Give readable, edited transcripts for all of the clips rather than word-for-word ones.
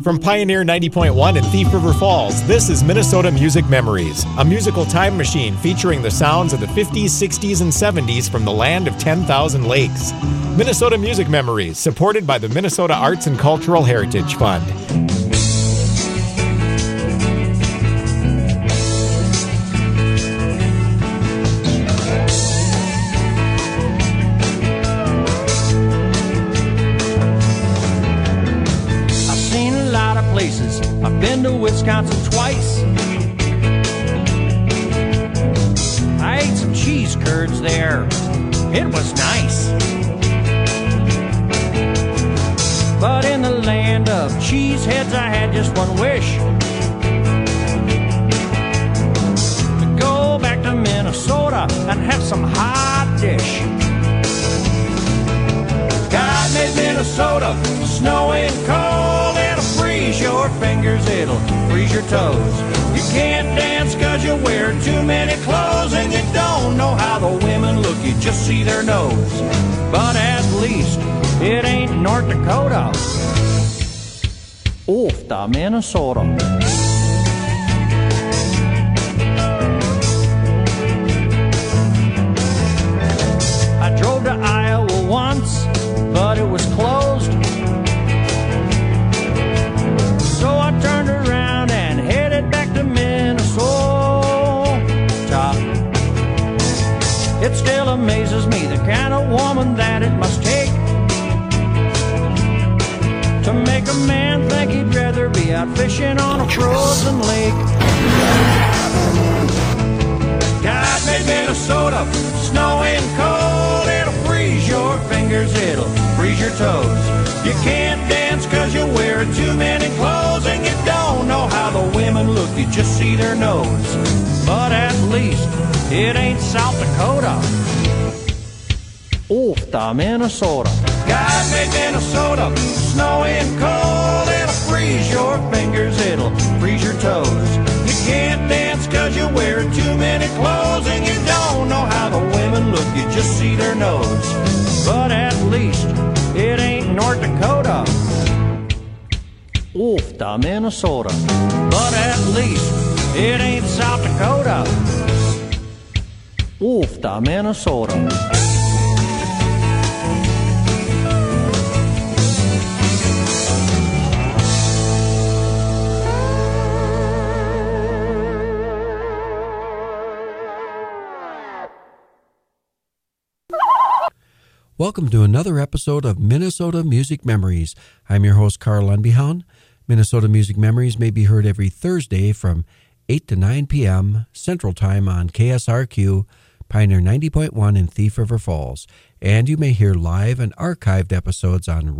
From Pioneer 90.1 in Thief River Falls, this is Minnesota Music Memories, a musical time machine featuring the sounds of the 50s, 60s, and 70s from the land of 10,000 lakes. Minnesota Music Memories, supported by the Minnesota Arts and Cultural Heritage Fund. I've been to Wisconsin twice. I ate some cheese curds there. It was nice. But in the land of cheeseheads, I had just one wish: to go back to Minnesota and have some hot dish. God made Minnesota snowy and cold. It'll freeze your fingers, it'll freeze your toes. You can't dance cause you wear too many clothes, and you don't know how the women look, you just see their nose. But at least it ain't North Dakota. Off to Minnesota. I drove to Iowa once, but it was closed. So I turned around and headed back to Minnesota. It still amazes me the kind of woman that it must take to make a man think he'd rather be out fishing on a frozen lake. God made Minnesota snowy and cold. It'll freeze your fingers, it'll freeze your toes. You can't dance cause you wear too many clothes, and you don't know how the women look, you just see their nose. But at least it ain't South Dakota. Off to Minnesota. God made Minnesota snowy and cold. It'll freeze your fingers, it'll freeze your toes. You can't dance cause you wear too many clothes, and you don't know how the women look, you just see their nose. But at least it ain't North Dakota. Off to Minnesota. But at least it ain't South Dakota. Off to Minnesota. Welcome to another episode of Minnesota Music Memories. I'm your host, Carl Lundbehound. Minnesota Music Memories may be heard every Thursday from 8 to 9 p.m. Central Time on KSRQ, Pioneer 90.1 in Thief River Falls. And you may hear live and archived episodes on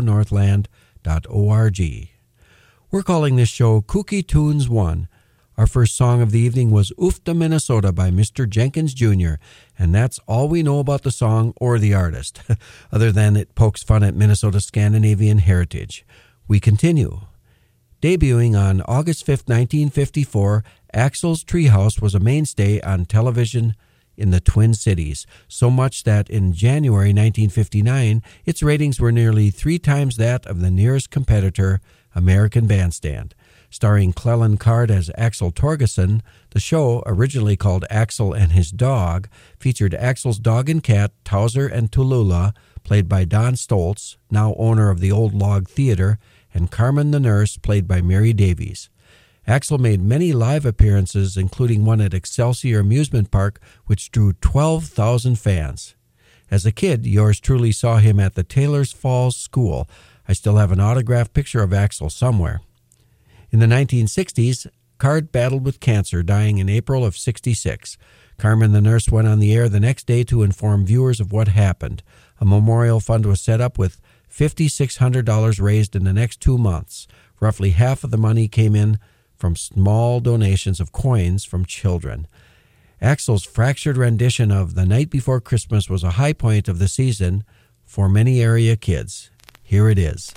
radionorthland.org. We're calling this show Kooky Tunes 1. Our first song of the evening was Oof to Minnesota by Mr. Jenkins Jr., and that's all we know about the song or the artist, other than it pokes fun at Minnesota's Scandinavian heritage. We continue. Debuting on August 5, 1954, Axl's Treehouse was a mainstay on television in the Twin Cities, so much that in January 1959, its ratings were nearly 3 times that of the nearest competitor, American Bandstand. Starring Cleland Card as Axel Torgerson, the show, originally called Axel and His Dog, featured Axel's dog and cat, Towser and Tallulah, played by Don Stoltz, now owner of the Old Log Theater, and Carmen the Nurse, played by Mary Davies. Axel made many live appearances, including one at Excelsior Amusement Park, which drew 12,000 fans. As a kid, yours truly saw him at the Taylor's Falls School. I still have an autographed picture of Axel somewhere. In the 1960s, Card battled with cancer, dying in April of '66. Carmen the Nurse went on the air the next day to inform viewers of what happened. A memorial fund was set up with $5,600 raised in the next 2 months. Roughly half of the money came in from small donations of coins from children. Axel's fractured rendition of The Night Before Christmas was a high point of the season for many area kids. Here it is.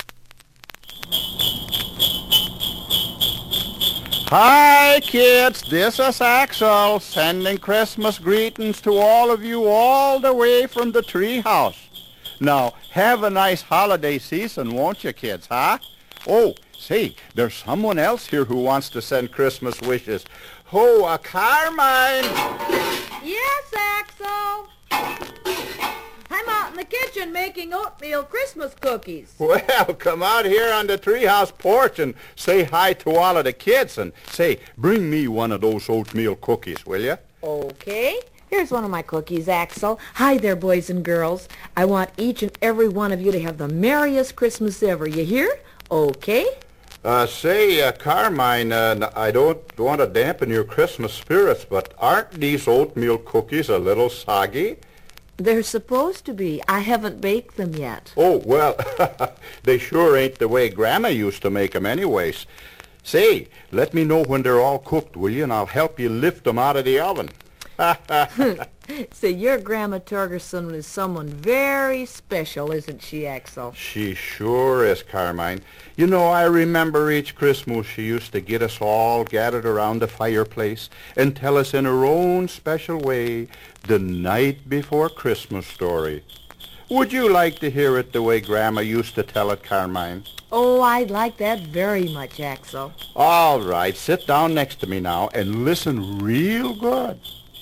Hi kids, this is Axel sending Christmas greetings to all of you all the way from the treehouse. Now, have a nice holiday season, won't you kids, huh? Oh, say, there's someone else here who wants to send Christmas wishes. Oh, Carmine! Yes, Axel? I'm out in the kitchen making oatmeal Christmas cookies. Well, come out here on the treehouse porch and say hi to all of the kids and say, bring me one of those oatmeal cookies, will you? Okay. Here's one of my cookies, Axel. Hi there, boys and girls. I want each and every one of you to have the merriest Christmas ever. You hear? Okay? Say, Carmine, I don't want to dampen your Christmas spirits, but aren't these oatmeal cookies a little soggy? They're supposed to be. I haven't baked them yet. Oh, well, they sure ain't the way Grandma used to make them anyways. Say, let me know when they're all cooked, will you, and I'll help you lift them out of the oven. Say, your Grandma Torgerson is someone very special, isn't she, Axel? She sure is, Carmine. You know, I remember each Christmas she used to get us all gathered around the fireplace and tell us in her own special way the night before Christmas story. Would you like to hear it the way Grandma used to tell it, Carmine? Oh, I'd like that very much, Axel. All right, sit down next to me now and listen real good.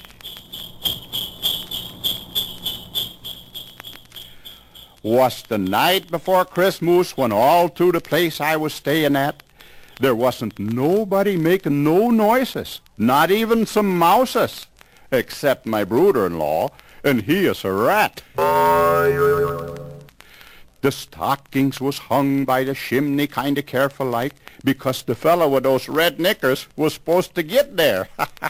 Was the night before Christmas when all through the place I was staying at, there wasn't nobody making no noises, not even some mouses, except my brother-in-law, and he is a rat. The stockings was hung by the chimney kind of careful like, because the fellow with those red knickers was supposed to get there.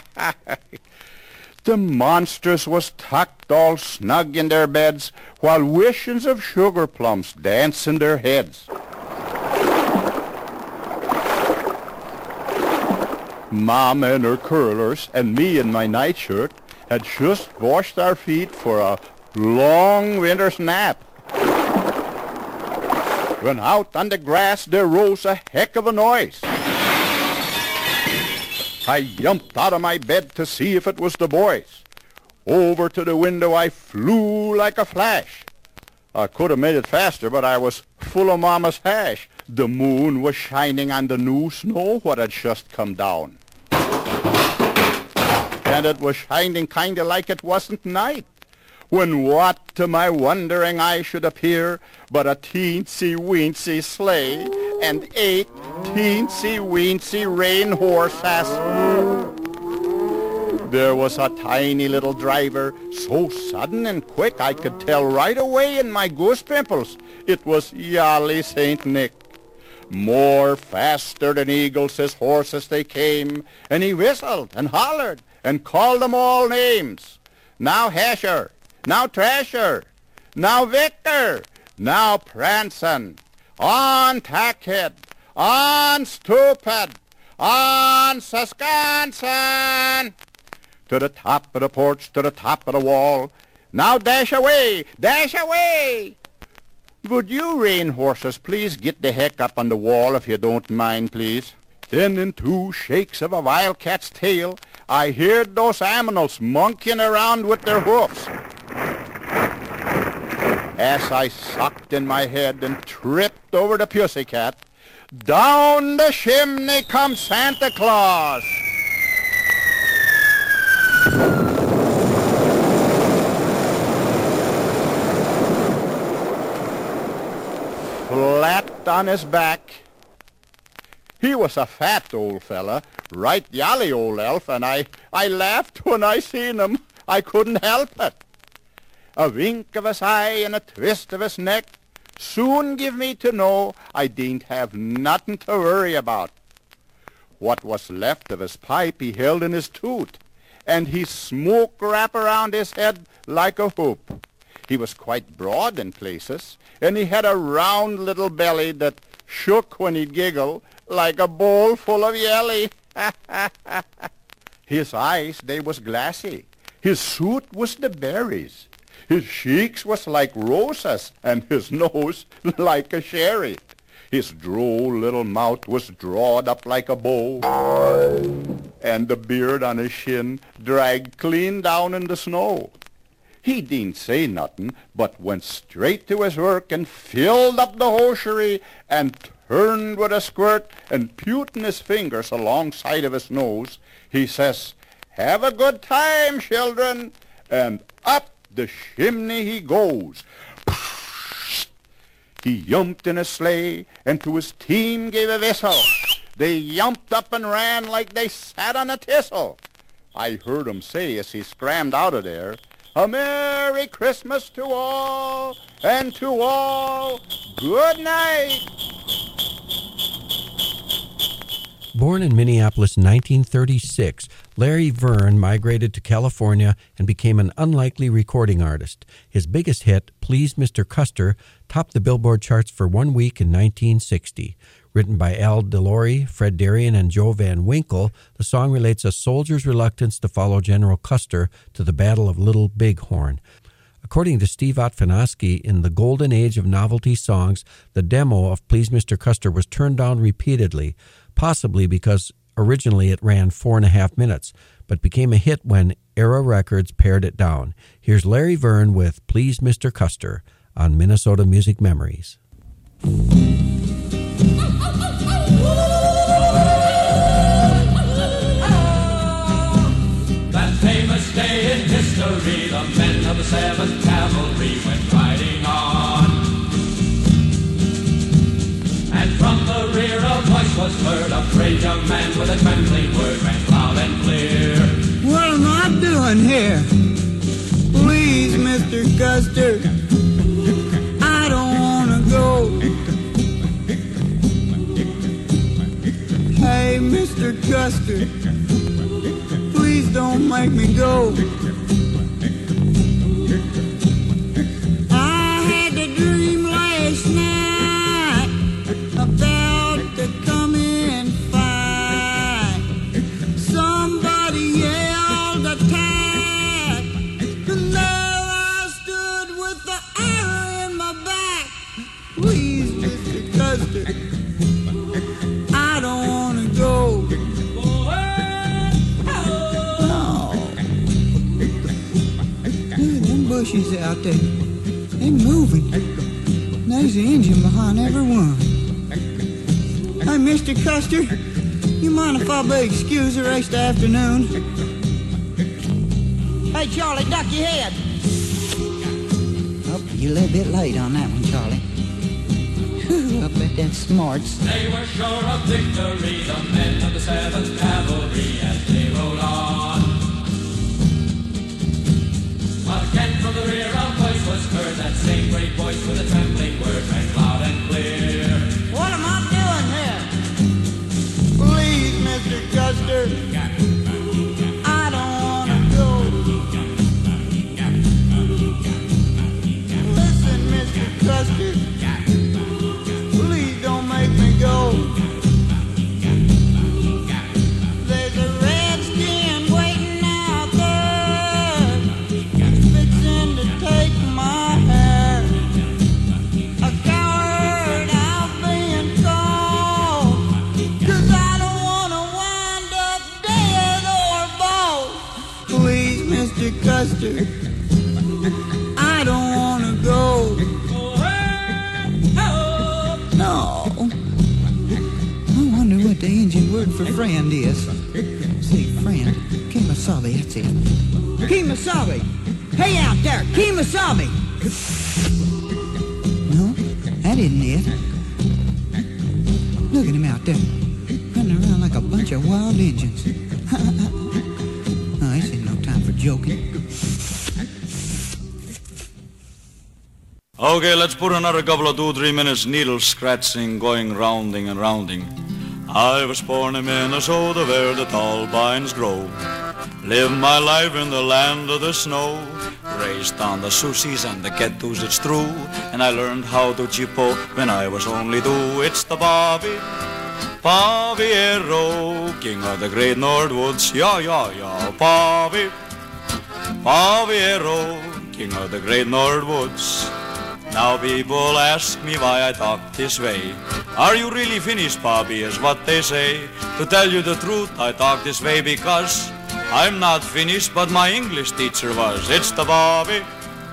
The monsters was tucked all snug in their beds, while wishes of sugar plums danced in their heads. Mama in her curlers and me in my nightshirt had just washed our feet for a long winter's nap. When out on the grass there rose a heck of a noise. I jumped out of my bed to see if it was the boys. Over to the window I flew like a flash. I could have made it faster, but I was full of Mama's hash. The moon was shining on the new snow what had just come down. And it was shining kind of like it wasn't night. When what to my wondering eye should appear but a teensy-weensy sleigh and 8 teensy-weensy rain horses. There was a tiny little driver, so sudden and quick I could tell right away in my goose pimples it was Jolly St. Nick. More faster than eagles his horses they came, and he whistled and hollered and called them all names. Now Hasher, now Trasher, now Victor, now Prancin', on Tackhead, on Stupid, on Saskatchewan. To the top of the porch, to the top of the wall. Now dash away, dash away. Would you rain horses please get the heck up on the wall if you don't mind, please? Then in 2 shakes of a wildcat's tail, I heard those aminals monkeying around with their hoofs. As I sucked in my head and tripped over the pussycat, down the chimney comes Santa Claus. Flat on his back. He was a fat old fella, right jolly old elf, and I laughed when I seen him. I couldn't help it. A wink of his eye and a twist of his neck soon give me to know I didn't have nothing to worry about. What was left of his pipe he held in his tooth, and his smoke wrapped around his head like a hoop. He was quite broad in places, and he had a round little belly that shook when he'd giggle like a bowl full of jelly. His eyes, they was glassy. His suit was the berries. His cheeks was like roses, and his nose like a sherry. His droll little mouth was drawed up like a bow, and the beard on his chin dragged clean down in the snow. He didn't say nothing, but went straight to his work and filled up the hosiery and turned with a squirt and putting his fingers alongside of his nose, he says, "Have a good time, children," and up the chimney he goes. He yumped in a sleigh and to his team gave a whistle. They yumped up and ran like they sat on a thistle. I heard him say as he scrammed out of there, "A Merry Christmas to all, and to all, good night." Born in Minneapolis in 1936, Larry Verne migrated to California and became an unlikely recording artist. His biggest hit, Please Mr. Custer, topped the Billboard charts for 1 week in 1960. Written by Al DeLore, Fred Darien, and Joe Van Winkle, the song relates a soldier's reluctance to follow General Custer to the Battle of Little Bighorn. According to Steve Otfanoski, in the golden age of novelty songs, the demo of Please Mr. Custer was turned down repeatedly, possibly because originally it ran 4.5 minutes, but became a hit when Era Records pared it down. Here's Larry Verne with Please Mr. Custer on Minnesota Music Memories. That famous day in history, the men of the 7th Cavalry went riding on. And from the rear a voice was heard, a brave young man with a trembling word rang loud and clear. What am I doing here? Please, Mr. Custer, I don't want to go. Hey, Mr. Custer, please don't make me go. I had a dream last night about the coming fight. Somebody yelled attack, and there I stood with the arrow in my back. Please, Mr. Custer, I don't want to go. No. Look at them bushes out there. They're moving. There's an engine behind every one. Hey, Mr. Custer, you mind if I be excused the rest of the afternoon? Hey, Charlie, duck your head. Oh, you're a little bit late on that one, Charlie. Whew, I bet that's smarts. They were sure of victory, the men of the 7th Cavalry, as they rode on. Again from the rear a voice was heard, that same great voice with a trembling word rang loud and clear. What am I doing here? Please, Mr. Custer, I don't want to go. Listen, Mr. Custer, please don't make me go. There's a redskin waiting out there, fixing to take my hair. A coward I've been called, 'cause I don't want to wind up dead or bald. Please, Mr. Custer, I don't want to go. No. I wonder what the Indian word for friend is. See, friend, Kemosabe, that's it. Kemosabe! Hey out there, Kemosabe! No, that isn't it. Look at him out there, running around like a bunch of wild Indians. Oh, this ain't no time for joking. Okay, let's put another couple of 2-3 minutes needle scratching, going rounding and rounding. I was born in Minnesota where the tall pines grow. Lived my life in the land of the snow. Raised on the Susies and the Ketus, it's true. And I learned how to chipo when I was only 2. It's the Bobby, Bobbiero, king of the great Northwoods. Yeah, yeah, yeah, Bobby, Bobbiero, king of the great Northwoods. Now people ask me why I talk this way. Are you really finished, Bobby, is what they say. To tell you the truth, I talk this way because I'm not finished, but my English teacher was. It's the Bobby,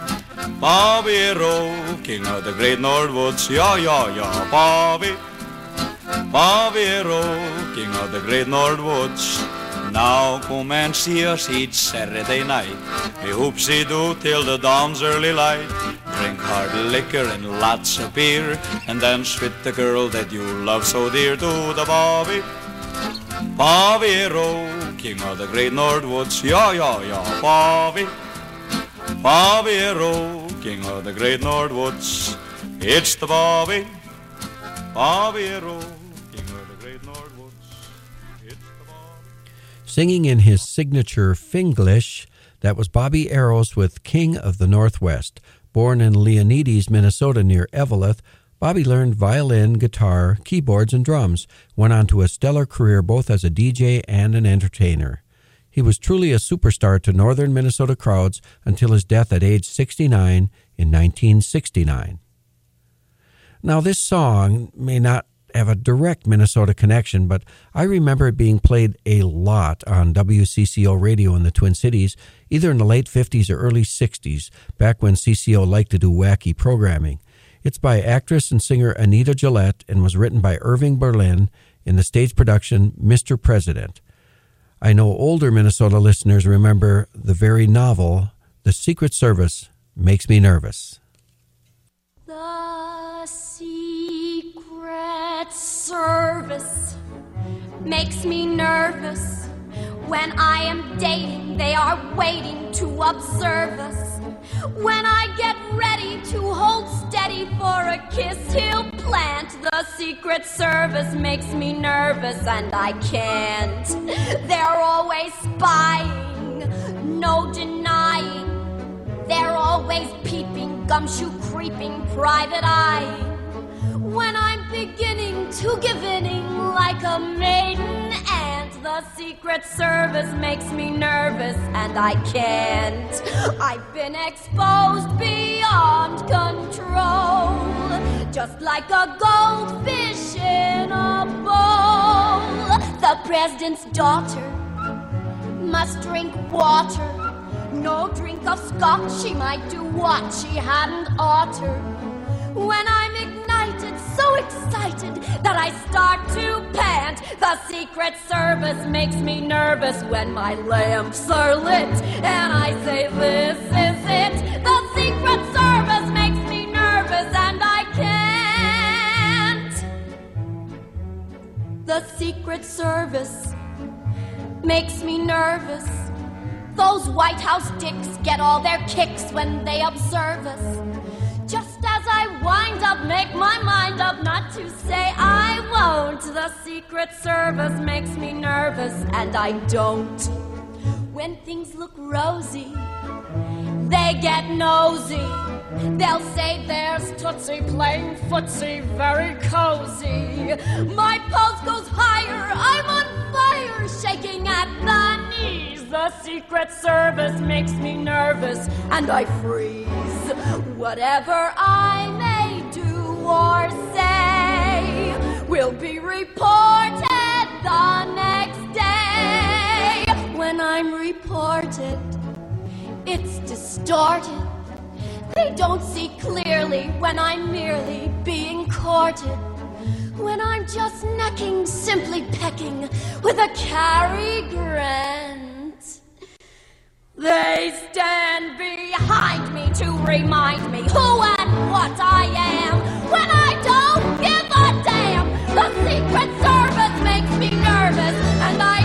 Bobbiero, king of the great Northwoods. Yeah, yeah, yeah, Bobby, Bobby Rowe, king of the great North Woods. Now come and see us each Saturday night. We hoopsie-doo till the dawn's early light. Drink hard liquor and lots of beer, and dance with the girl that you love so dear. To the Bobby Rowe, king of the great North Woods. Yeah, yeah, yeah, Bobby Rowe, king of the great North Woods. It's the Bobby Rowe. Singing in his signature Finglish, that was Bobby Arrows with King of the Northwest. Born in Leonidas, Minnesota near Eveleth, Bobby learned violin, guitar, keyboards, and drums, went on to a stellar career both as a DJ and an entertainer. He was truly a superstar to northern Minnesota crowds until his death at age 69 in 1969. Now, this song may not have a direct Minnesota connection, but I remember it being played a lot on WCCO radio in the Twin Cities, either in the late 50s or early 60s, back when CCO liked to do wacky programming. It's by actress and singer Anita Gillette and was written by Irving Berlin in the stage production Mr. President. I know older Minnesota listeners remember the very novel The Secret Service Makes Me Nervous. The Secret Service makes me nervous. When I am dating, they are waiting to observe us. When I get ready to hold steady for a kiss he'll plant. The Secret Service makes me nervous and I can't. They're always spying, no denying. They're always peeping, gumshoe creeping, private eyeing. When I'm beginning to give inning like a maiden aunt, the Secret Service makes me nervous and I can't. I've been exposed beyond control, just like a goldfish in a bowl. The president's daughter must drink water. No drink of scotch, she might do what she hadn't oughter. When I'm ignited, so excited that I start to pant, the Secret Service makes me nervous when my lamps are lit and I say this is it. The Secret Service makes me nervous and I can't. The Secret Service makes me nervous. Those White House dicks get all their kicks when they observe us. Just as I wind up, make my mind up not to say I won't. The Secret Service makes me nervous and I don't. When things look rosy, they get nosy. They'll say there's Tootsie playing footsie, very cozy. My pulse goes higher, I'm on fire, shaking at the knees. The Secret Service makes me nervous and I freeze. Whatever I may do or say will be reported the next day. When I'm reported, it's distorted. They don't see clearly when I'm merely being courted. When I'm just necking, simply pecking with a Cary Grant. They stand behind me to remind me who and what I am. When I don't give a damn, the Secret Service makes me nervous and I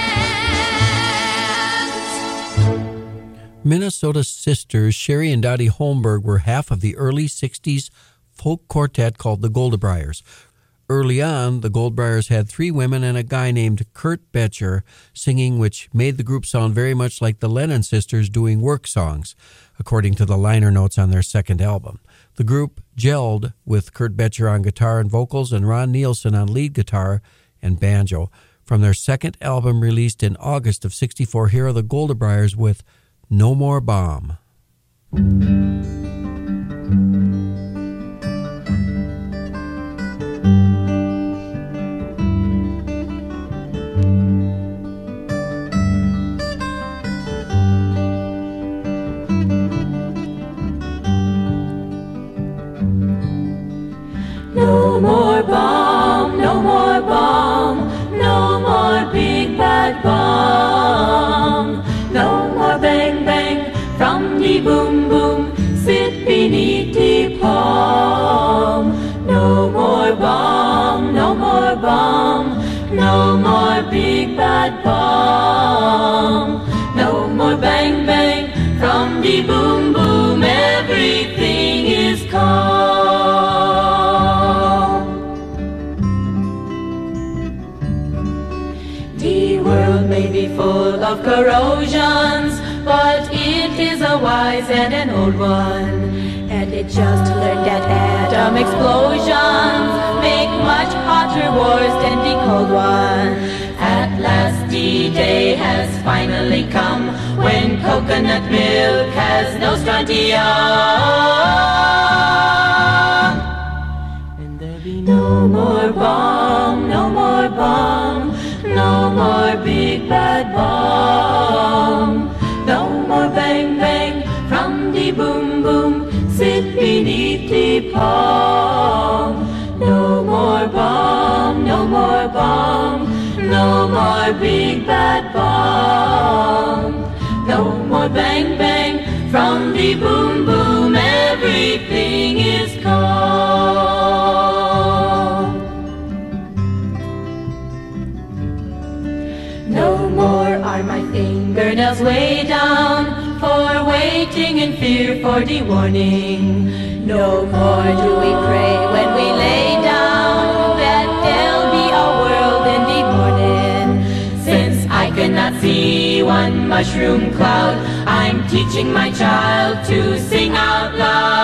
can't. Minnesota sisters Sherry and Dottie Holmberg were half of the early 60s folk quartet called the Goldabriars. Early on, the Goldbriars had 3 women and a guy named Kurt Betcher singing, which made the group sound very much like the Lennon sisters doing work songs, according to the liner notes on their second album. The group gelled with Kurt Betcher on guitar and vocals and Ron Nielsen on lead guitar and banjo. From their second album released in August of '64, here are the Goldabriars with No More Bomb. No more bomb, no more more bomb, no more big bad bomb, no more bang bang from the boom boom, everything is calm. The world may be full of corrosions, but it is a wise and an old one. And it just learned that atom explosions make much hotter wars than the cold one. At last the day has finally come when coconut milk has no strontium. And there'll be no more bomb, no more bomb, no more big bad bomb, no more bang bang from the boom boom, sit beneath the palm. No more bomb, no more bomb, no more big bad bomb, no more bang bang from the boom boom, everything is calm. No more are my fingernails way down for waiting in fear for the warning. No more do we pray when we lay down that there'll be a world in the morning. Since I cannot see one mushroom cloud, I'm teaching my child to sing out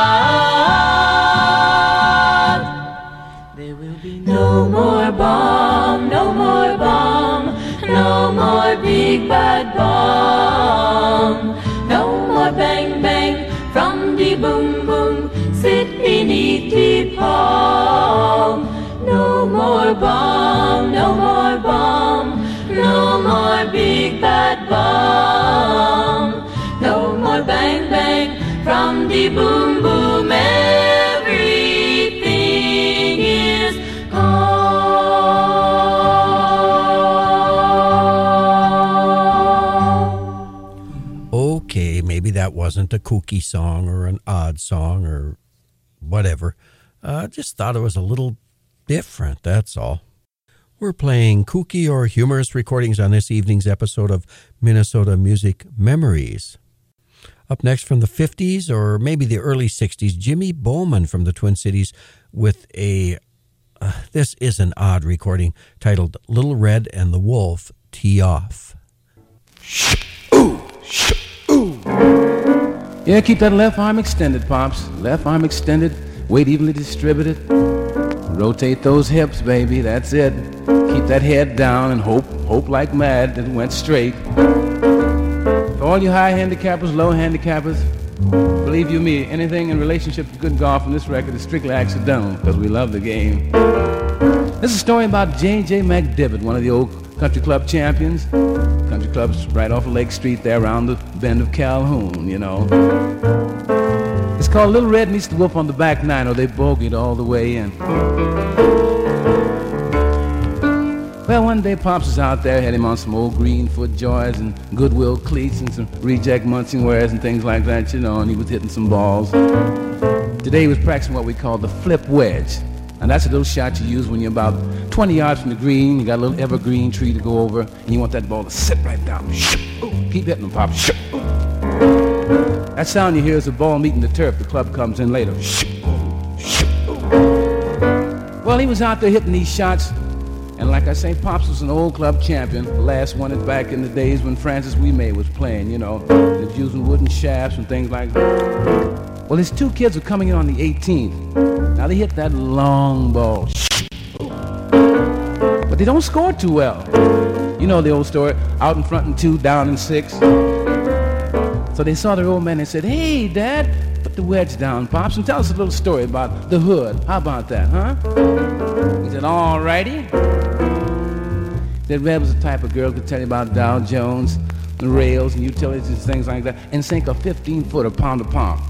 loud. There will be no more bomb, no more bomb, no more big bad bomb, no more bang bang from the boom boom, sit beneath the palm. No more bomb, no more bomb, no more big bad bomb, no more bang bang from the boom boom, everything is calm. Okay, maybe that wasn't a kooky song or an odd song or whatever. Just thought it was a little different, that's all. We're playing kooky or humorous recordings on this evening's episode of Minnesota Music Memories. Up next from the 50s or maybe the early 60s, Jimmy Bowman from the Twin Cities with this is an odd recording titled Little Red and the Wolf Tee Off. Ooh, ooh. Yeah, keep that left arm extended, Pops. Left arm extended, weight evenly distributed. Rotate those hips, baby, that's it. Keep that head down and hope like mad that it went straight. For all you high handicappers, low handicappers, believe you me, anything in relationship to good golf on this record is strictly accidental because we love the game. This is a story about J.J. McDivitt, one of the old country club champions. Country club's right off of Lake Street there around the bend of Calhoun, you know. It's called Little Red Meets the Wolf on the Back Nine, or they bogeyed all the way in. Well, one day Pops was out there, had him on some old Greenfoot joys and Goodwill cleats and some reject munching wares and things like that, you know, and he was hitting some balls. Today he was practicing what we call the flip wedge. And that's a little shot you use when you're about 20 yards from the green, you got a little evergreen tree to go over, and you want that ball to sit right down. Keep hitting them, Pops. That sound you hear is a ball meeting the turf. The club comes in later. Well, he was out there hitting these shots, and like I say, Pops was an old club champion. The last one is back in the days when Francis Ouimet was playing, you know. He was using wooden shafts and things like that. Well, his two kids were coming in on the 18th. Now they hit that long ball. But they don't score too well. You know the old story, out in front and 2, down in 6. So they saw their old man and said, "Hey, Dad, put the wedge down, Pops, and tell us a little story about the hood. How about that, huh?" He said, "All righty." That Red was the type of girl who could tell you about Dow Jones, the rails and utilities and things like that, and sink a 15-footer pound to pound.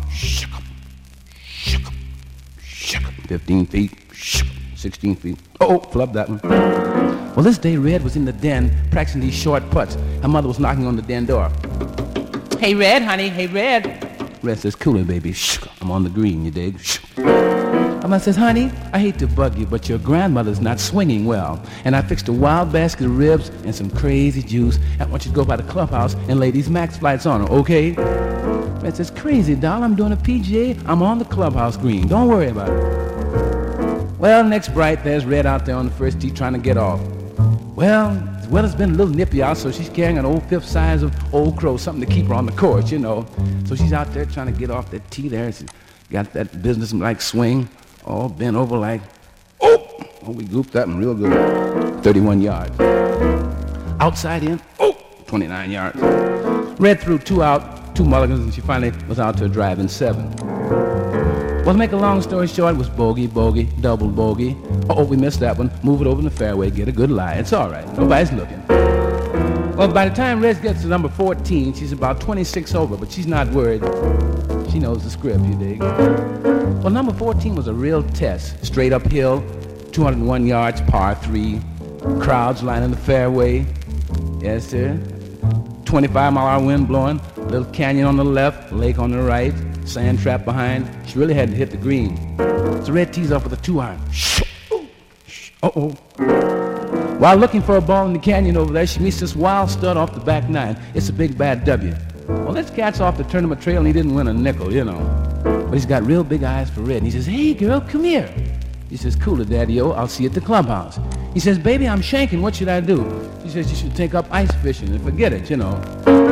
15 feet, 16 feet. Oh, flubbed that one. Well, this day Red was in the den practicing these short putts. Her mother was knocking on the den door. "Hey, Red, honey, hey, Red." Red says, "Cool it, baby. I'm on the green, you dig?" Her Well, I says, honey, I hate to bug you, but your grandmother's not swinging well. And I fixed a wild basket of ribs and some crazy juice. I want you to go by the clubhouse and lay these Max flights on her, okay? Red says, crazy, doll, I'm doing a PGA. I'm on the clubhouse green. Don't worry about it. Well, next bright, there's Red out there on the first tee trying to get off. Well, it's been a little nippy out, so she's carrying an old fifth size of Old Crow, something to keep her on the course, you know. So she's out there trying to get off that tee there. She's got that business-like swing, all bent over like, oh, we gooped that one real good. 31 yards. Outside in, 29 yards. Red threw 2 out, 2 mulligans, and she finally was out to a drive in 7. Well, to make a long story short, it was bogey, bogey, double bogey. Oh, we missed that one. Move it over in the fairway, get a good lie. It's all right. Nobody's looking. Well, by the time Red gets to number 14, she's about 26 over, but she's not worried. She knows the script, you dig? Well, number 14 was a real test. Straight uphill, 201 yards, par 3. Crowds lining the fairway. Yes, sir. 25-mile-an-hour wind blowing. Little canyon on the left, lake on the right. Sand trap behind. She really hadn't hit the green. So Red tees off with a 2-iron. Uh-oh. While looking for a ball in the canyon over there, she meets this wild stud off the back 9. It's a big bad W. Well, this cat's off the tournament trail and he didn't win a nickel, you know. But he's got real big eyes for Red. And he says, hey, girl, come here. He says, cool it, Daddy-O. I'll see you at the clubhouse. He says, baby, I'm shanking. What should I do? She says, you should take up ice fishing and forget it, you know.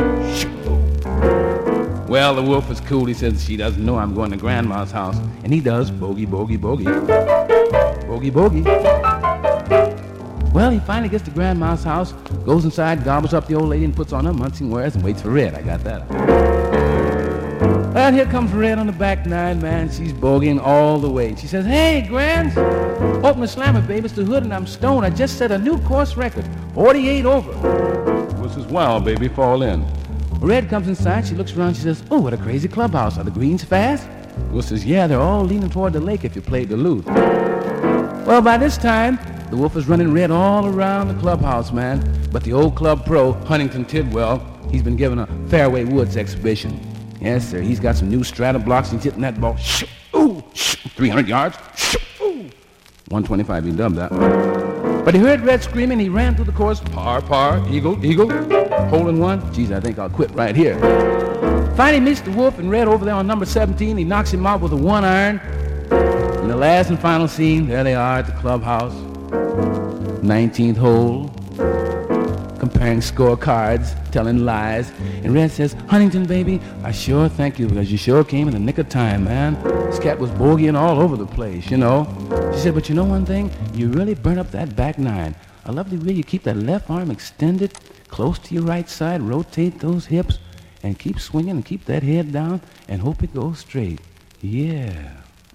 Well, the wolf is cool. He says, she doesn't know I'm going to Grandma's house. And he does bogey, bogey, bogey. Bogey, bogey. Well, he finally gets to Grandma's house, goes inside, gobbles up the old lady and puts on her munching wares and waits for Red. I got that. Well, here comes Red on the back 9, man. She's bogeying all the way. She says, hey, Grands, open the slammer, baby. It's the Hood and I'm stoned. I just set a new course record, 48 over. This is wild, baby. Fall in. Red comes inside. She looks around. She says, oh, what a crazy clubhouse. Are the greens fast? Will says, yeah, they're all leaning toward the lake if you play Duluth. Well, by this time, the wolf is running Red all around the clubhouse, man. But the old club pro, Huntington Tidwell, he's been given a Fairway Woods exhibition. Yes, sir. He's got some new strata blocks. He's hitting that ball. 300 yards. 125, he dubbed that. But he heard Red screaming. He ran through the course. Par, par, eagle, eagle. Hole in 1. Geez, I think I'll quit right here. Finally meets the wolf and Red over there on number 17. He knocks him out with a 1-iron. And the last and final scene, there they are at the clubhouse. 19th hole. Comparing scorecards, telling lies. And Red says, Huntington, baby, I sure thank you because you sure came in the nick of time, man. This cat was bogeying all over the place, you know. She said, but you know one thing? You really burnt up that back 9. I love the way you keep that left arm extended close to your right side, rotate those hips, and keep swinging and keep that head down and hope it goes straight. Yeah.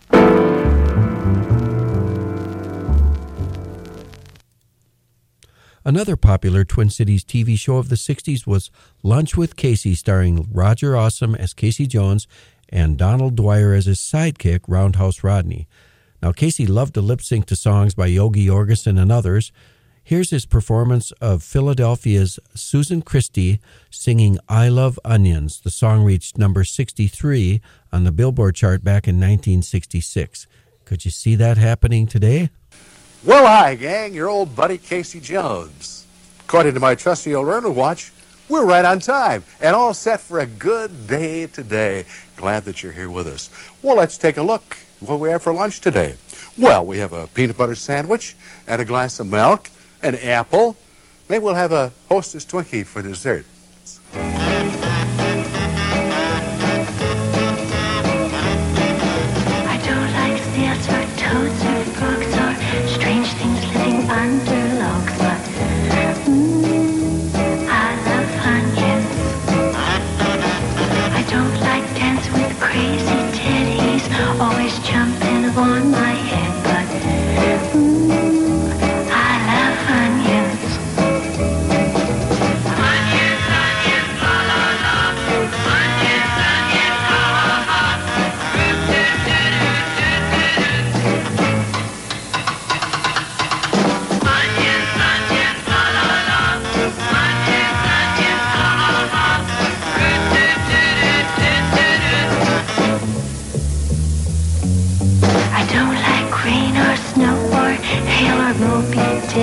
Another popular Twin Cities TV show of the 60s was Lunch with Casey, starring Roger Awesome as Casey Jones and Donald Dwyer as his sidekick, Roundhouse Rodney. Now, Casey loved to lip-sync to songs by Yogi Jorgensen and others. Here's his performance of Philadelphia's Susan Christie singing I Love Onions. The song reached number 63 on the Billboard chart back in 1966. Could you see that happening today? Well, hi, gang. Your old buddy Casey Jones. According to my trusty old Irma watch, we're right on time and all set for a good day today. Glad that you're here with us. Well, let's take a look what we have for lunch today. Well, we have a peanut butter sandwich and a glass of milk, an apple. Maybe we'll have a Hostess Twinkie for dessert. I don't like seals or toads or frogs or strange things living under logs, but I love onions. I don't like dance with crazy teddies, always jumping on my head, but I love onions. Onions,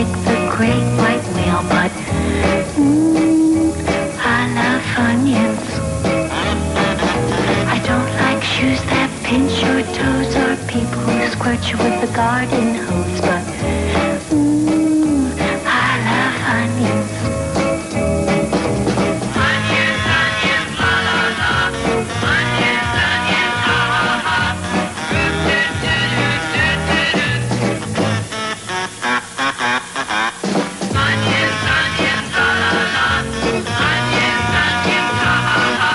lick the great white whale, but I love onions. I don't like shoes that pinch your toes or people who squirt you with the garden hose, but I love onions. Onions, onions, la la la. Onions, onions, ha ha ha. Onions, onions, la la la. Onions, onions, ha ha ha.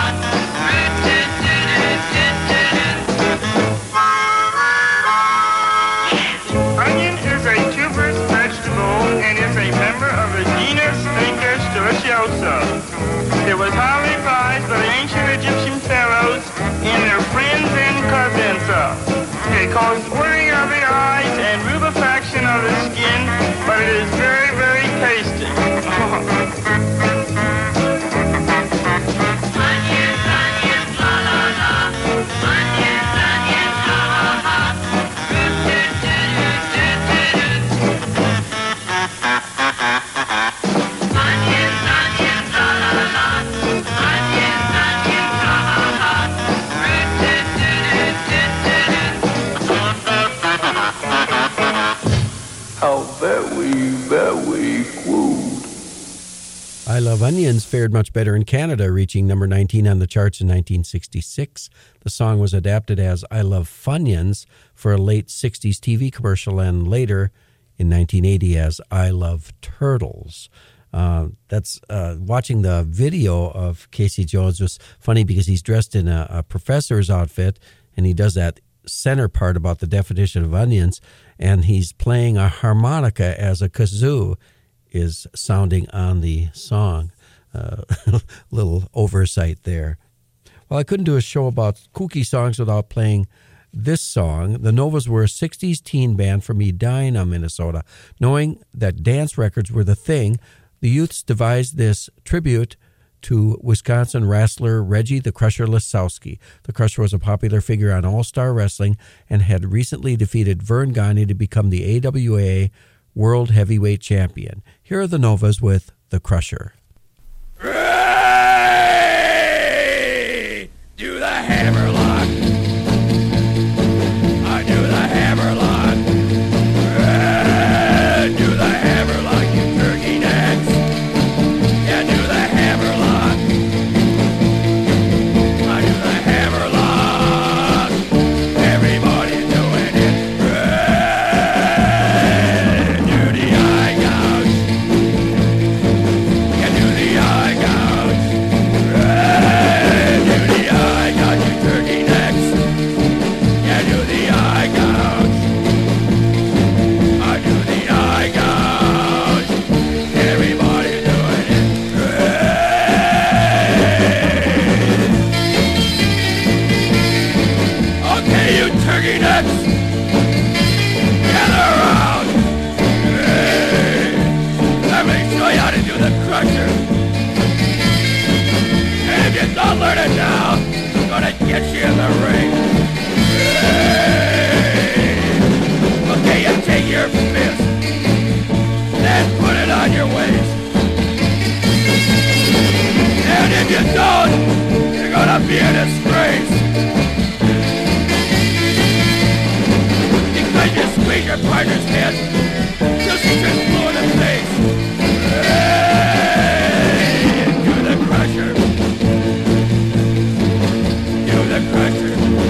Onion is a tuberous vegetable and is a member of the genus Ficus. It was highly prized by the ancient Egyptian pharaohs and their friends and cousins. It causes blurring of the eyes and rubefaction of the skin, but it is very, very tasty. I Love Onions fared much better in Canada, reaching number 19 on the charts in 1966. The song was adapted as I Love Funyuns for a late 60s TV commercial and later in 1980 as I Love Turtles. Watching the video of Casey Jones was funny because he's dressed in a professor's outfit and he does that center part about the definition of onions, and he's playing a harmonica as a kazoo is sounding on the song. Little oversight there. Well, I couldn't do a show about kooky songs without playing this song. The Novas were a 60s teen band from Edina, Minnesota. Knowing that dance records were the thing, the youths devised this tribute to Wisconsin wrestler Reggie the Crusher Lasowski. The Crusher was a popular figure on All-Star Wrestling and had recently defeated Vern Gagne to become the AWA World Heavyweight Champion. Here are the Novas with The Crusher. Hey, do the hammerlock. I do the hammerlock. Do the hammerlock, you turkey necks. Yeah, do the hammerlock. I do the hammerlock. Everybody's doing it. Do the eye gouge. Yeah, do the eye gouge. Do the eye gouge, you turkey necks. Yeah, do the eye gouge. I do the eye gouge. Everybody's doing it. Okay, you turkey necks. Gather around. Let me show you how to do the crusher. And if you don't learn it now, I'm gonna get you in the ring. Okay, you take your fist, then put it on your waist. And if you don't, you're gonna be a disgrace. Because you squeeze your partner's head, just blue in the face. Do the crusher. Do the crusher.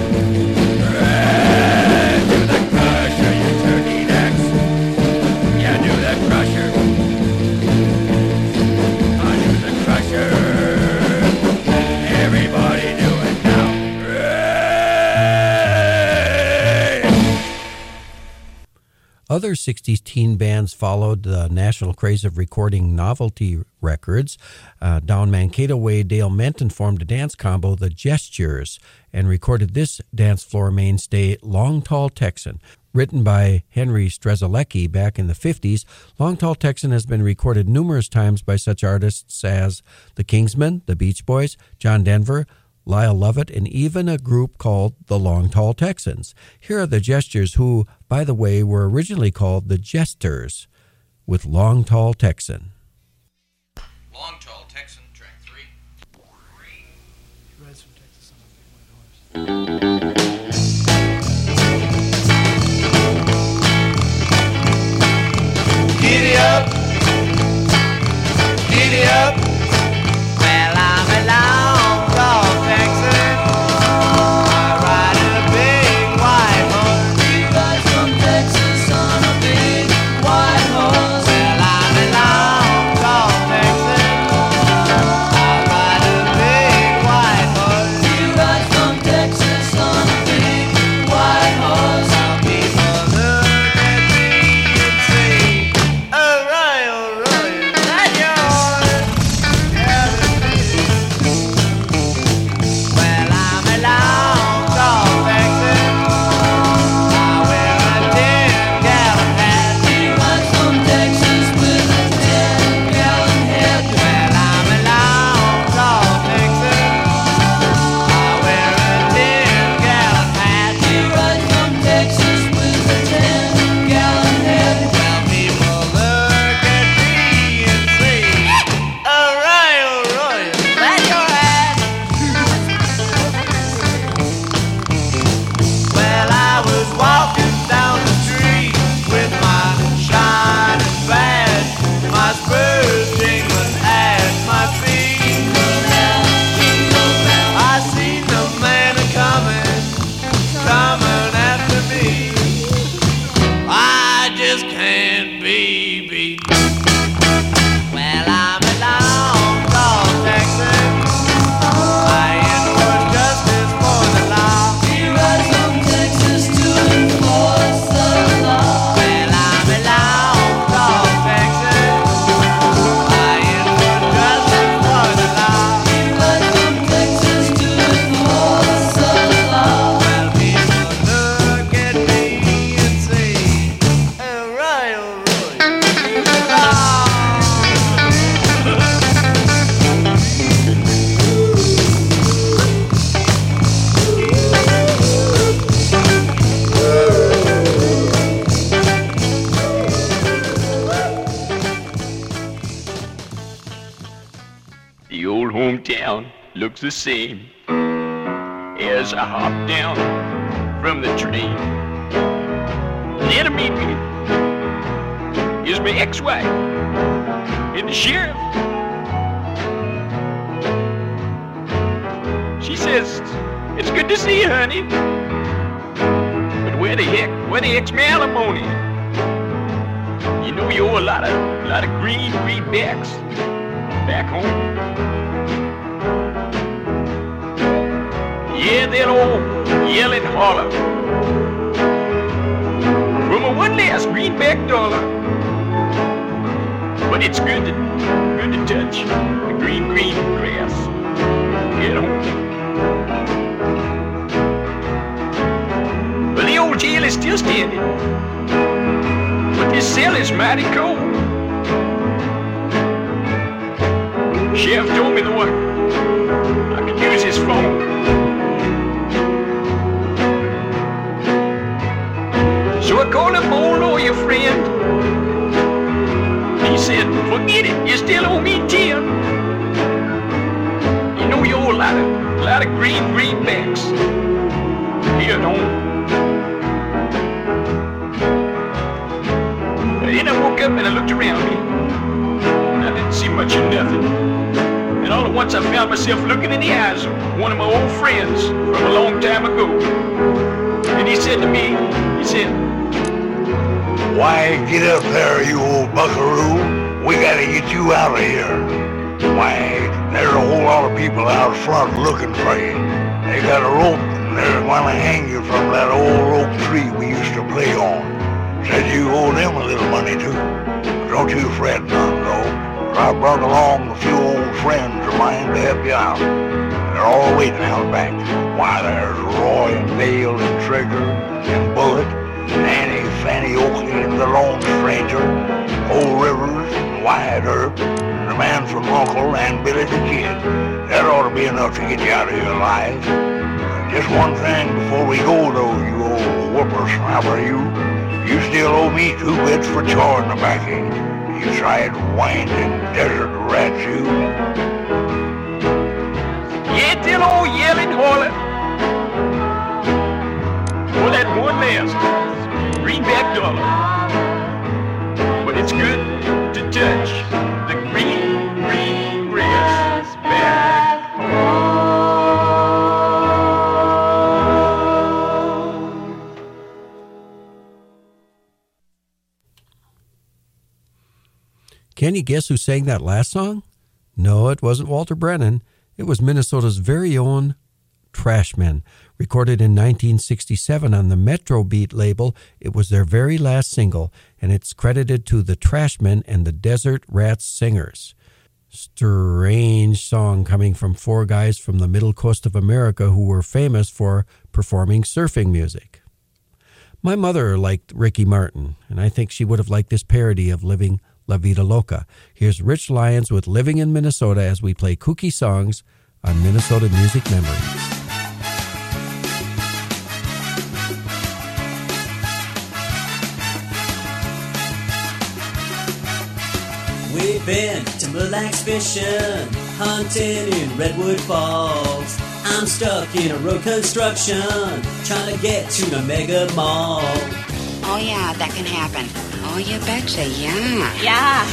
Do the crusher, you turkey necks. Yeah, do the crusher. I do the crusher. Everybody do it now. Other 60s teen bands followed the national craze of recording novelty records. Down Mankato way, Dale Menton formed a dance combo, The Gestures, and recorded this dance floor mainstay, Long Tall Texan. Written by Henry Strzelecki back in the 50s, Long Tall Texan has been recorded numerous times by such artists as The Kingsmen, The Beach Boys, John Denver, Lyle Lovett, and even a group called the Long Tall Texans. Here are The Gestures, who, by the way, were originally called The Jesters. with Long Tall Texan. Long Tall Texan, track 3. Rides from Texas on a big white horse. Giddy up, giddy up. Well, I'm a long tall Texan. I ride in a big white horse. He rides from Texas on a big white horse. Well, I'm a long tall Texan. I ride in a big white horse. He rides from Texas on a big white horse. Now people look at me and say, "Oh, Roy, is that yours?" Yeah, well, I'm a long tall Texan. I wear a 10-gallon hat. He rides from Texas with a 10-gallon hat. Well, I'm a long tall Texan. I wear a 10-gallon hat. He rides from Texas with a 10-gallon hat. Well, people look at me and say, "Oh, Roy, is that your hat?" Well, I was walking down the street with my shining badge, my spurs jingling at my feet. I seen the man coming after me. I just can't be beat. Well, I'm a long tall Texan. I enforce justice for the law. He rides from Texas to enforce the law. Well, I'm a long tall Texan. I enforce justice for the law. He rides from Texas to enforce the law. Well, people look at me and say, "Oh, Roy, you belong." The old hometown looks the same as I hop down from the train. There to meet me is my ex-wife and the sheriff. She says, "It's good to see you, honey. But where the heck's my alimony? You know you owe a lot of greenbacks back home." Yeah, that old yelling holler from a one last greenback dollar. But it's good to touch the green grass. Get home. Well, the old jail is still standing, but this cell is mighty cold. Sheriff told me though I could use his phone. So I called up my old lawyer friend. He said, "Forget it, you still owe me 10. You know you owe a lot of greenbacks here at home." Then I woke up and I looked around me. I didn't see much of nothing. And all at once I found myself looking in the eyes of one of my old friends from a long time ago. And he said to me, "Why, get up there, you old buckaroo. We gotta get you out of here. Why, there's a whole lot of people out front looking for you. They got a rope and they're gonna hang you from that old oak tree we used to play on. Said you owe them a little money too. Don't you fret none, though. I brought along a few old friends of mine to help you out. They're all waiting out back. Why, there's Roy and Dale and Trigger and Bullet, Annie, Fanny Oakley and the Lone Stranger, Old Rivers and Wyatt Earp, and the man from Uncle and Billy the Kid. That ought to be enough to get you out of here alive. Just one thing before we go, though, you old whippersnapper, you still owe me 2 bits for chawing the backing. You tried winding desert rats, you? Yeah, till old yelling holler. For that one last greenback dollar. But it's good to touch the green, green grass back home. Can you guess who sang that last song? No, it wasn't Walter Brennan. It was Minnesota's very own Trashmen. Recorded in 1967 on the Metro Beat label, it was their very last single, and it's credited to the Trashmen and the Desert Rats Singers. Strange song coming from four guys from the middle coast of America who were famous for performing surfing music. My mother liked Ricky Martin, and I think she would have liked this parody of Living La Vida Loca. Here's Rich Lyons with Living in Minnesota as we play kooky songs on Minnesota Music Memories. We've been Mid Lakes fishing, hunting in Redwood Falls. I'm stuck in a road construction, trying to get to the mega mall. Oh yeah, that can happen. Oh, you betcha, yeah. Yeah.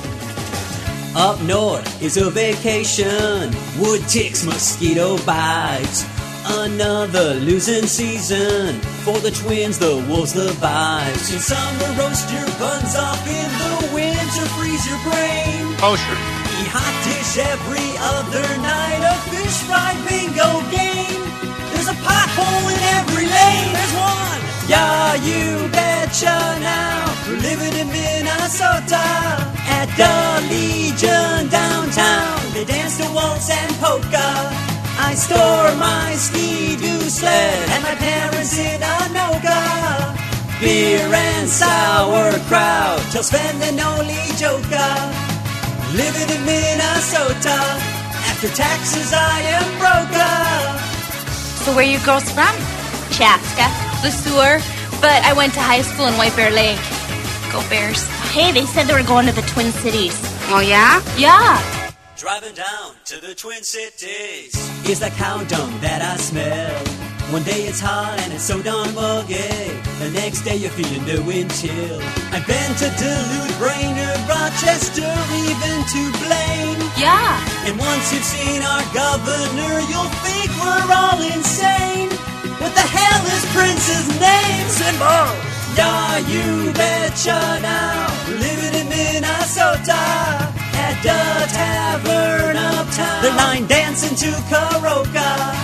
Up north is a vacation, wood ticks, mosquito bites. Another losing season for the twins, the wolves, the vibes. In summer, roast your buns off. In the winter, freeze your brain. Kosher. Eat hot dish every other night. A fish fry bingo game. There's a pothole in every lane. There's one. Yeah, you betcha now. We're living in Minnesota at the Legion downtown. They dance to waltz and polka. I store my ski-doo sled and my parents in Anoka. Beer and sauerkraut till Sven and Oli Joka. Living in Minnesota, after taxes I am broke. So where you girls from? Chaska, the sewer, but I went to high school in White Bear Lake. Go Bears. Hey, they said they were going to the Twin Cities. Oh yeah? Yeah. Driving down to the Twin Cities is the cow dung that I smell. One day it's hot and it's so darn muggy. The next day you're feeling the wind chill. I've been to Duluth, Brainerd, Rochester, even to Blaine. Yeah. And once you've seen our governor, you'll think we're all insane. What the hell is Prince's name? Simba! Yeah, you betcha now. We're living in Minnesota at the tavern uptown. The line dancing to Karoka.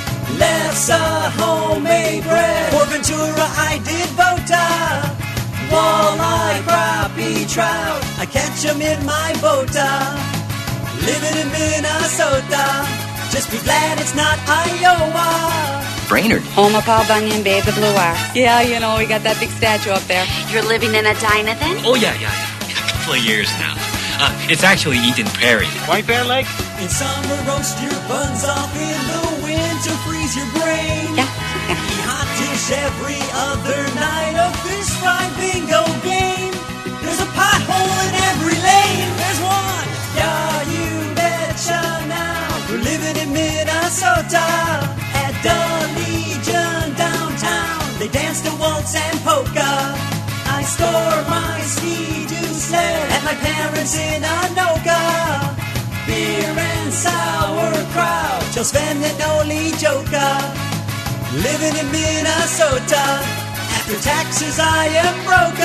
Lefse homemade bread. For Ventura I did Bota. Walleye, crappie, trout, I catch 'em in my Bota. Living in Minnesota, just be glad it's not Iowa. Brainerd. Home of Paul Bunyan, Babe the Blue Ox. Yeah, you know, we got that big statue up there. You're living in Edina then? Oh, yeah. A couple of years now. It's actually Eden Prairie. White Bear Lake? In summer, roast your buns off. In the winter, freeze your brain. Yeah. Eat hot dish every other night. A fish fry bingo game. There's a pothole in every lane. There's one. Yeah, you betcha now. We're living in Minnesota at the Legion downtown. They dance to waltz and polka. I store my ski-doo sled at my parents in Anoka. Beer and sauerkraut till Sven and Oli Joka. Living in Minnesota, after taxes I am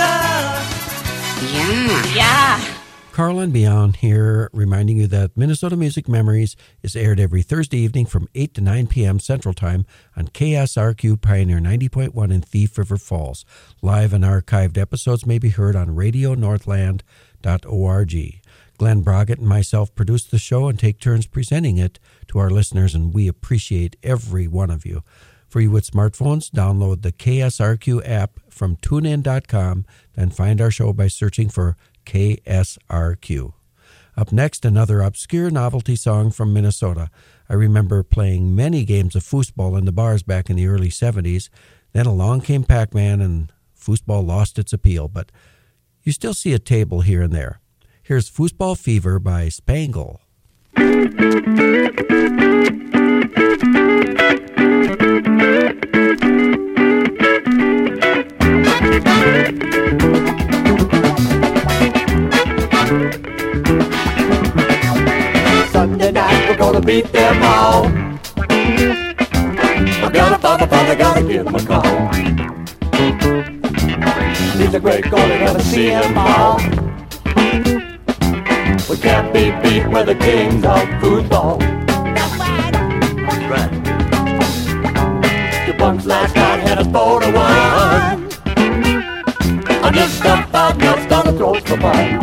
broke. Yeah. Carlin Beyond here, reminding you that Minnesota Music Memories is aired every Thursday evening from 8 to 9 p.m. Central Time on KSRQ Pioneer 90.1 in Thief River Falls. Live and archived episodes may be heard on radionorthland.org. Glenn Broggett and myself produce the show and take turns presenting it to our listeners, and we appreciate every one of you. For you with smartphones, download the KSRQ app from tunein.com, then find our show by searching for KSRQ. Up next, another obscure novelty song from Minnesota. I remember playing many games of foosball in the bars back in the early 70s. Then along came Pac-Man and foosball lost its appeal, but you still see a table here and there. Here's Foosball Fever by Spangle. Sunday night we're gonna beat them all. I'm gonna father, gotta give them a call. He's a great goalie, never see him all. We can't be beat, we're the kings of football. That's right. Your punks last night had us 4-1. I'm just about nuts down the throats for fun.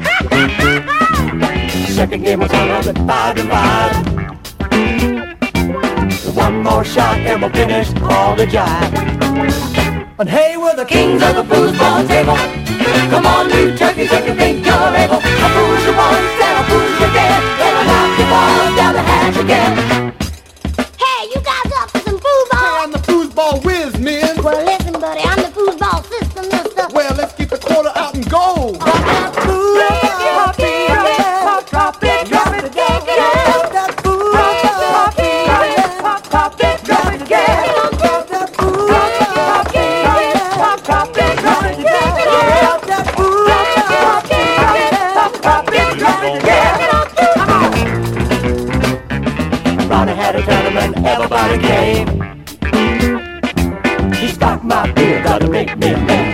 Second game was on at 5-5. One more shot and we'll finish all the jive. And hey, we're the kings of the foosball table. Come on, you turkeys, if you think you're able. I'll fool you once and I'll fool you again. Then I'll knock your balls down the hatch again. Hey, you guys up for some foosball? Hey, I'm the foosball whiz, man. Well, listen, buddy, I'm the foosball system, mister. Well, let's get the quarter out and go. Ronnie had a tournament, everybody came. He stopped my beer, gotta make me mad.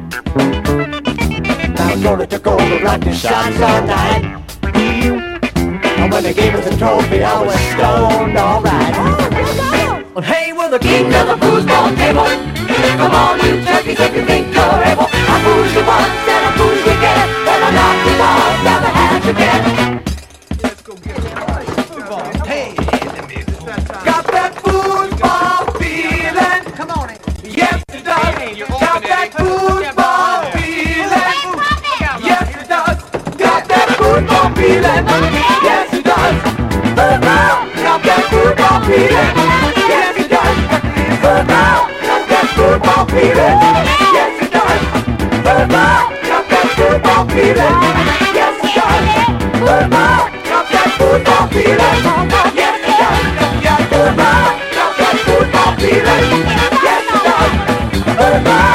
Now Jordan took over, rocking shots all night. And when they gave us a trophy, I was stoned alright. Well, hey, we're the kings of the foosball table. Come on, you turkeys, if you think you're able. I fool you once and I fool you again. Then I knock you off down the hatch again. Let's go get it. Football. Hey, got that football feeling. Come on. Yes, it does. Got that football feeling. Yes, it does. Got that football feeling. Yes, it does. Football. Got that football feeling. Yes, it does. Football. Got that football feeling. Yes, it does. Football. Got that football feeling. Yes, it does. Football. Got that football feeling. Yes, it does. Football. Got that football feeling. Yes, it does. Football.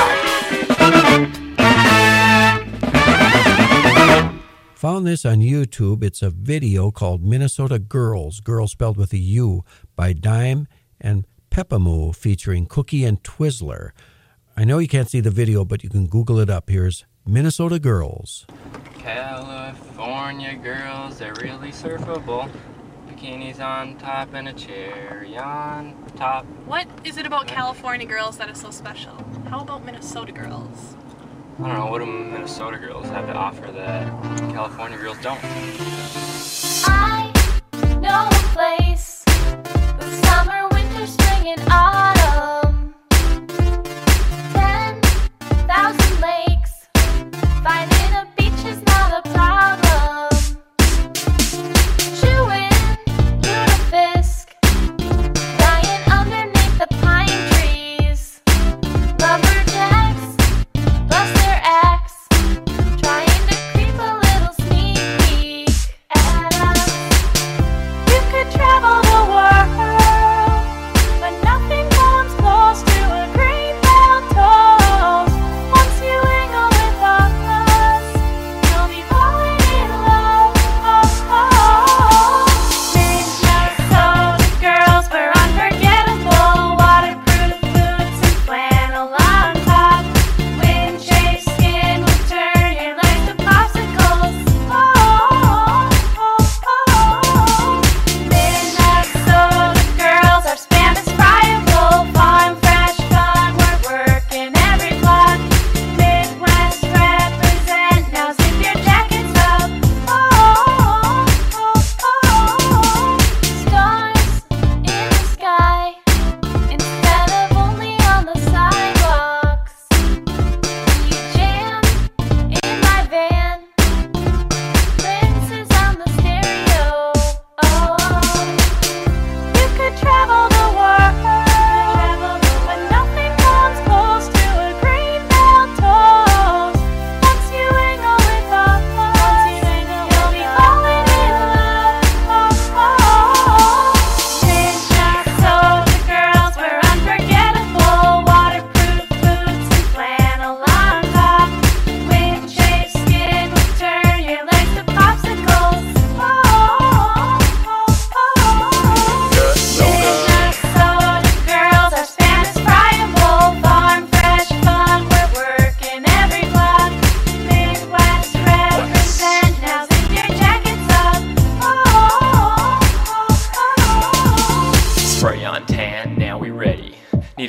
Found this on YouTube. It's a video called Minnesota Girls, girl spelled with a U, by Dime and Peppamoo, featuring Cookie and Twizzler. I know you can't see the video, but you can Google it up. Here's Minnesota Girls. California girls, they're really surfable. Bikinis on top and a cherry on top. What is it about California girls that is so special? How about Minnesota girls? I don't know, what do Minnesota girls have to offer that California girls don't? I know a place with summer, winter, spring, and autumn. 10,000 lakes. Finding a beach is not a problem. Chewing lutefisk, lying underneath the pine trees. Lumberjacks bust their axe, trying to creep a little sneak peek at us. You could travel the world, but nothing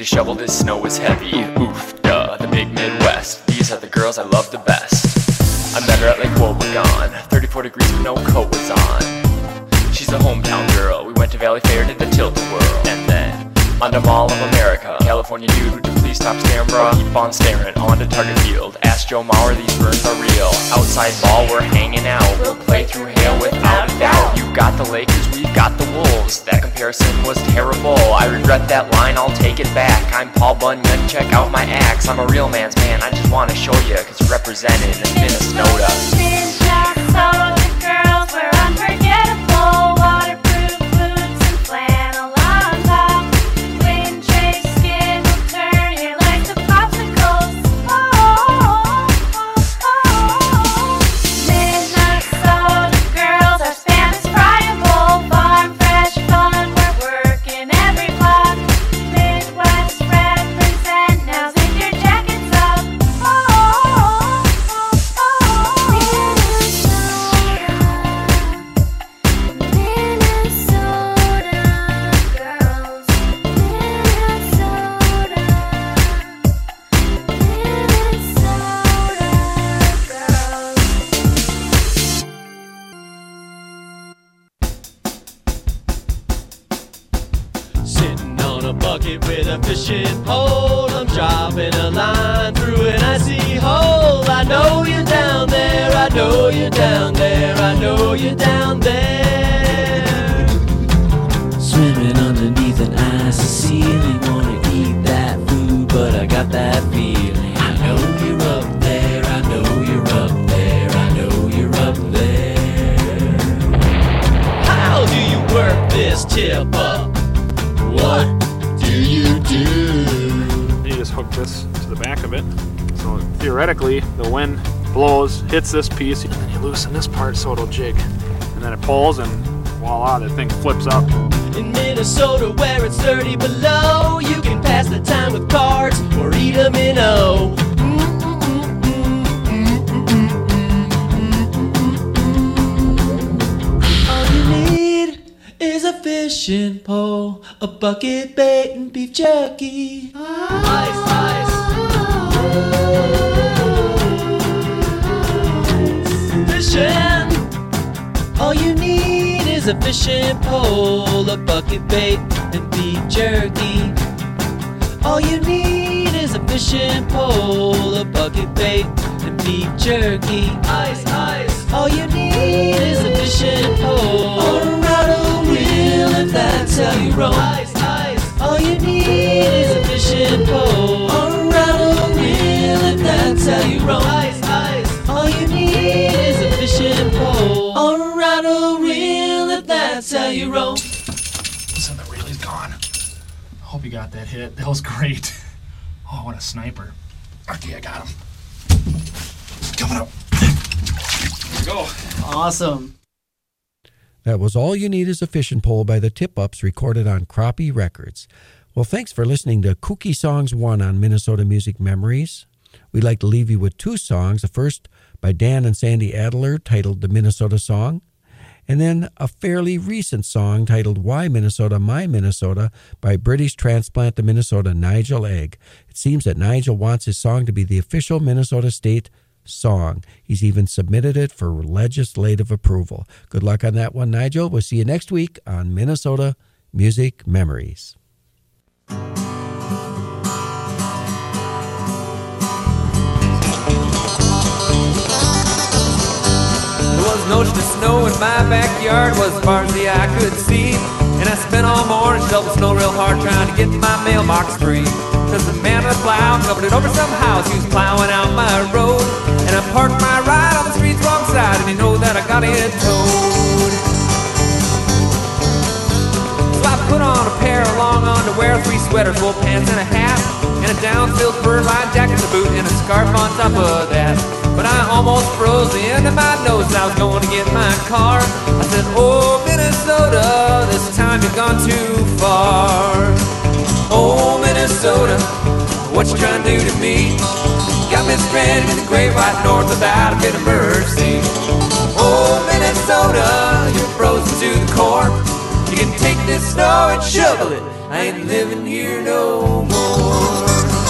shovel, this snow is heavy. Oof, duh, the big Midwest. These are the girls I love the best. I met her at Lake Wobegon. 34 degrees but no coat was on. She's a hometown girl. We went to Valley Fair, did the tilt-a-whirl. And then on the Mall of America. California dude, would you please stop staring, bro? Keep on staring, on to Target Field. Ask Joe Mauer, these burns are real. Outside ball, we're hanging out. We'll play through hail without a doubt. You got the Lakers, we've got the Wolves. That comparison was terrible. I regret that line, I'll take it back. I'm Paul Bunyan, check out my axe. I'm a real man's man, I just wanna show you, cause you're represented in Minnesota. Minnesota girls were unforgettable. Waterproof boots and flannel on top. Wind chase skin will turn your legs to popsicles. Minnesota girls are Spanish friable. Farm fresh fun, we're working every block. Midwest represent, now zip your jackets up. Sitting on a bucket with a fishing pole, I'm dropping a line through an icy hole. I know you're down there, I know you're down there, I know you're down there. Swimming underneath an icy ceiling, wanna eat that food, but I got that feeling. I know you're up there, I know you're up there, I know you're up there. How do you work this tip up? What do you do? You just hook this to the back of it. So theoretically, the wind blows, hits this piece, and then you loosen this part so it'll jig. And then it pulls, and voila, the thing flips up. In Minnesota where it's 30 below, you can pass the time with cards or eat a minnow. All you need is a fishing pole, a bucket bait and beef jerky. Ice, ice. Fishing. All you need is a fishing pole, a bucket bait and beef jerky. All you need is a fishing pole, a bucket bait and beef jerky. Ice, ice. All you need is a fishing pole, or a rod or reel if that's how you roll. Ice, ice. All you need is a fishing pole, or a rod or reel if that's how you roll. Ice, ice. All you need is a fishing pole, or a rod or reel if that's how you roll. Listen, the reel is gone. I hope you got that hit. That was great. Oh, what a sniper. Okay, I got him. Coming up. Here we go. Awesome. That was All You Need Is a Fishing Pole by the Tip-Ups, recorded on Crappie Records. Well, thanks for listening to Kooky Songs 1 on Minnesota Music Memories. We'd like to leave you with two songs. The first by Dan and Sandy Adler, titled The Minnesota Song, and then a fairly recent song titled Why Minnesota, My Minnesota by British transplant to Minnesota Nigel Egg. It seems that Nigel wants his song to be the official Minnesota state song. He's even submitted it for legislative approval. Good luck on that one, Nigel. We'll see you next week on Minnesota Music Memories. There was no snow in my backyard, was as far as the eye could see. And I spent all morning shoveling snow real hard trying to get my mailbox free. Cause the man with the plow covered it over some house, he was plowing out my road. And I parked my ride on the street's wrong side, and you know that I got it towed. So I put on a pair of long underwear, 3 sweaters, wool pants, and a hat, and a down-filled fur-lined jacket, a boot, and a scarf on top of that. But I almost froze the end of my nose as I was going to get my car. I said, oh, Minnesota, this time you've gone too far. Oh, Minnesota, what you trying to do to me? Got me stranded in the great white north without a bit of mercy. Oh, Minnesota, you're frozen to the core. You can take this snow and shovel it I ain't living here no more.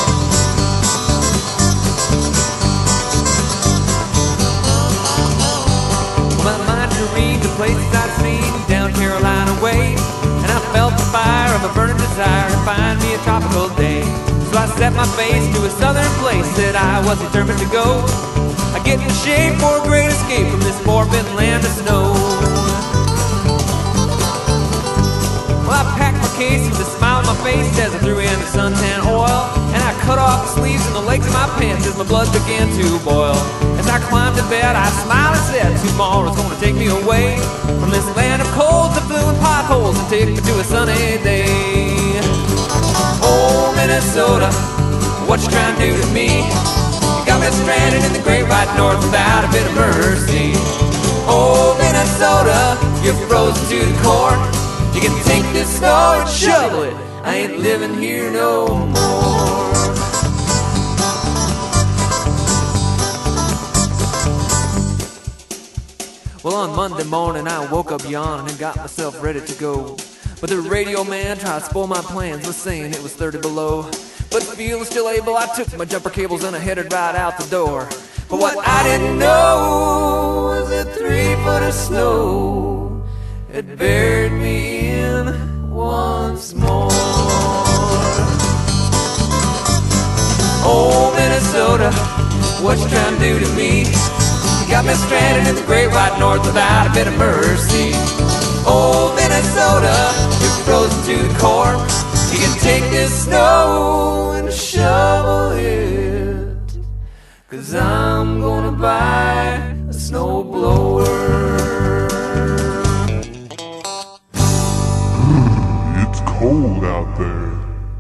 My mind to read the places I'd seen down Carolina way, and I felt the fire of a burning desire to find me a tropical day. So I set my face to a southern place that I was determined to go. I get in shape for a great escape from this forbidden land of snow. Well, I packed my case with a smile on my face as I threw in the suntan oil, and I cut off the sleeves and the legs of my pants as my blood began to boil. As I climbed to bed, I smiled and said, tomorrow's gonna take me away from this land of cold that flew in potholes and take me to a sunny day. Oh, Minnesota, what you trying to do to me? You got me stranded in the great white north without a bit of mercy. Oh, Minnesota, you're frozen to the core. You can take this snow and shovel it. I ain't living here no more. Well, on Monday morning I woke up yawning and got myself ready to go. But the radio man tried to spoil my plans with saying it was 30 below. But feeling still able, I took my jumper cables and I headed right out the door. But what I didn't know was that 3 foot of snow had buried me in once more. Oh, Minnesota, what you trying to do to me? You got me stranded in the great white north without a bit of mercy. Oh, Minnesota, you're frozen to the core. You can take this snow and shovel it, 'cause I'm gonna buy a snowblower. It's cold out there.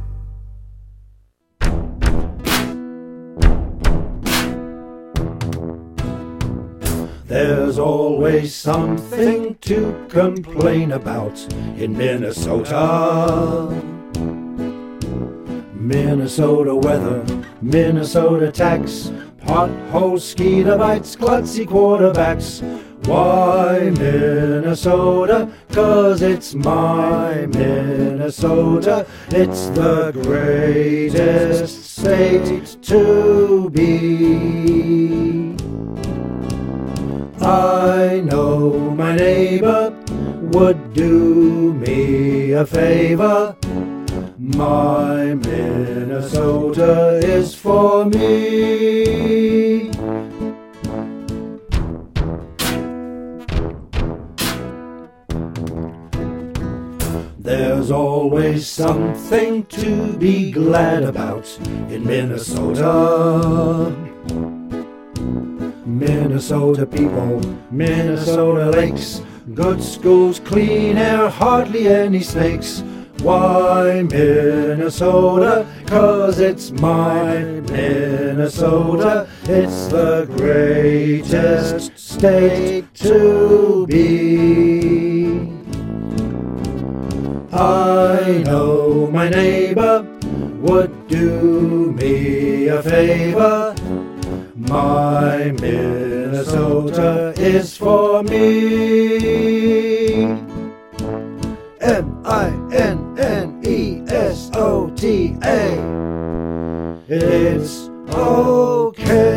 There's always something to complain about in Minnesota. Minnesota weather, Minnesota tax, potholes, skeeter bites, klutzy quarterbacks. Why Minnesota? 'Cause it's my Minnesota. It's the greatest state to be. I know my neighbor would do me a favor. My Minnesota is for me. There's always something to be glad about in Minnesota. Minnesota people, Minnesota lakes, good schools, clean air, hardly any snakes. Why Minnesota? 'Cause it's my Minnesota. It's the greatest state to be. I know my neighbor would do me a favor. My Minnesota is for me. Minnesota. It's okay.